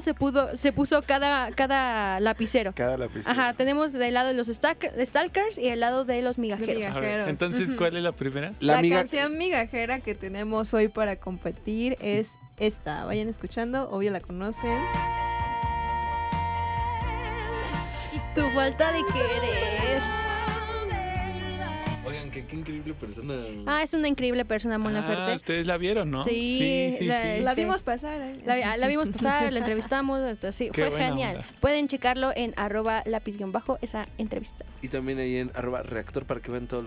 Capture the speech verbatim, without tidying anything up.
se pudo, se puso cada, cada lapicero. Cada lapicero. Ajá, tenemos del lado de los stack- Stalkers y el lado de los migajeros. Miga- A ver, Migajeros. entonces, Ujú. ¿cuál es la primera? La, La miga- canción migajera que tenemos hoy para competir es esta. Vayan escuchando, obvio la conocen. Tu falta de querer. Oigan, qué, qué increíble persona. Ah, es una increíble persona, Mon Ah, Laferte. ustedes la vieron, ¿no? Sí, sí, sí. la- sí. La Este, vimos pasar. ¿eh? La, la vimos pasar, la entrevistamos, entonces, sí, Qué fue buena genial. onda. Pueden checarlo en arroba lápiz guión bajo esa entrevista. Y también ahí en arroba reactor para que vean todos